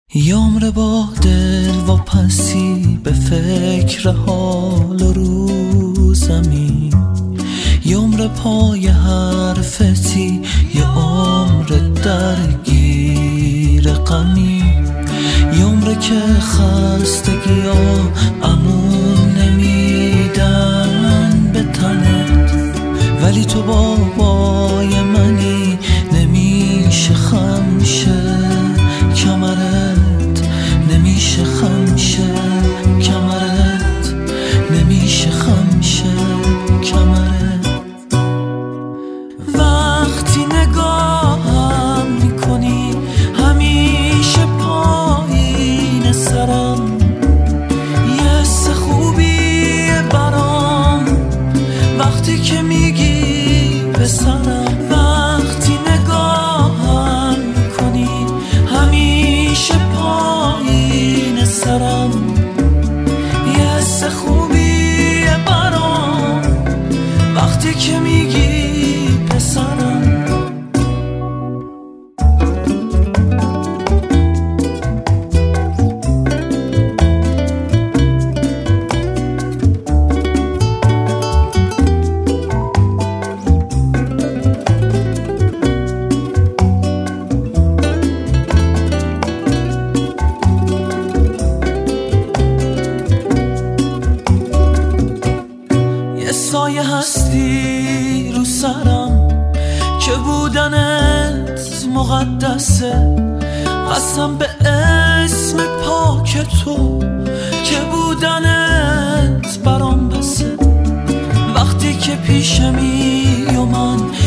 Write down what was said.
یامره با دل و پسی به فکر حال و روزمی، یامره پای حرفتی یه عمر درگیر غمی، یامره که خستگی ها امون نمیدن به تنت، ولی تو بابای منی نمیشه خمشه کمرت، نمیشه خمشه کمرت، نمیشه خمشه کمرت. وقتی نگاهم میکنی همیشه پایین سرم، یه حس خوبیه برام وقتی که میگی پسرم. وقتی نگاهم میکنی همیشه پایین سرم، یه حس خوبیه برام وقتی که میگی پسرم. سایه هستی رو سرم که بودنت مقدسه، قسم به اسم پاک تو که بودنت برام بسه. وقتی که پیشمی و من